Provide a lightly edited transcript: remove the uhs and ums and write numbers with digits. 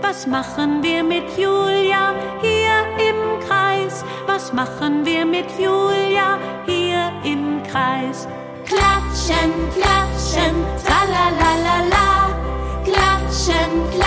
Was machen wir mit Julia hier im Kreis? Was machen wir mit Julia hier im Kreis? Klatschen, klatschen, tralalala. Klatschen, klatschen.